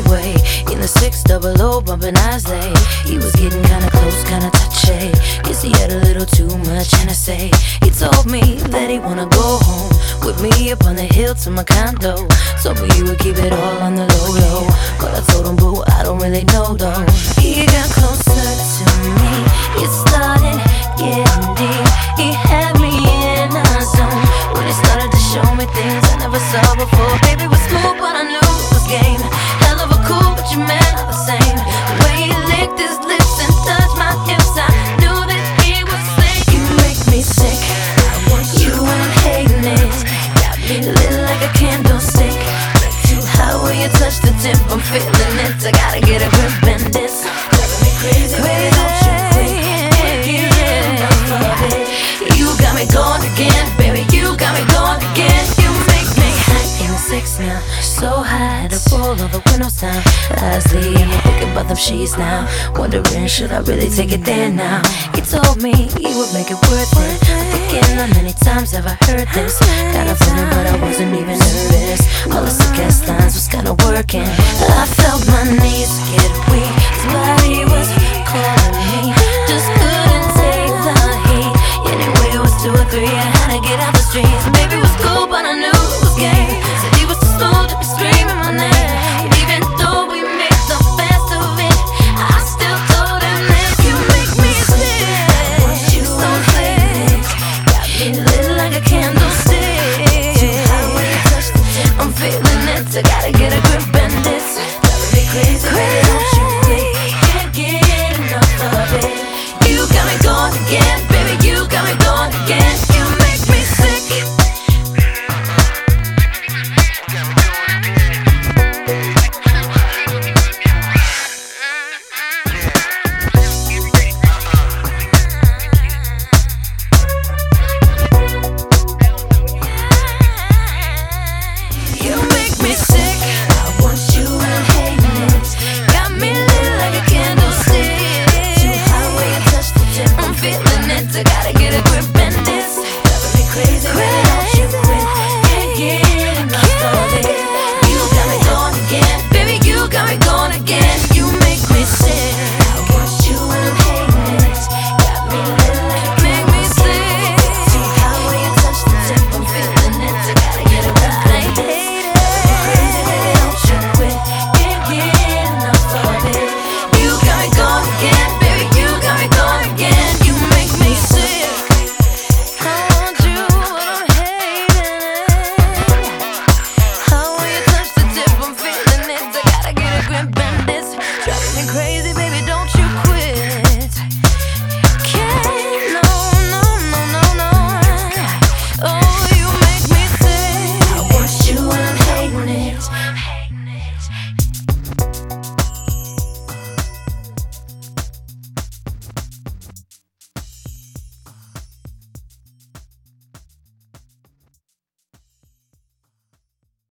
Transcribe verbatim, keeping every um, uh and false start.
way. In the six double O, bumping Islay. He was getting kinda close, kinda touchy. Guess he had a little too much Hennessy. He told me that he wanna go home with me up on the hill to my condo. Told me he would keep it all on the low low, but I told him, boo, I don't really know though. He got closer to me, it started getting deep. He had me in a zone when he started to show me things I never saw before. Baby was smooth, but I knew it was game. Hell of a cool, but your man not the same. The way he licked his lips and touched my hips, I knew that he was slick. You make me sick, you ain't hating it. Got me lit like a candlestick. Too high when you touch the tip, I'm feeling it. I gotta get a grip in this. Driving me crazy, crazy. You got me going again, baby, you got me going again. You make me hot in the six now, so high to roll all the windows down. Lastly, I'm thinking about them sheets now, wondering should I really take it there now. He told me he would make it worth it. I'm thinking how many times have I heard this? Got a feeling but I wasn't even nervous. All the sick ass lines was kinda working. I felt my knees get weak, his body was calling me. Just couldn't take the heat. Anyway, it was two or three, I had to get out the streets.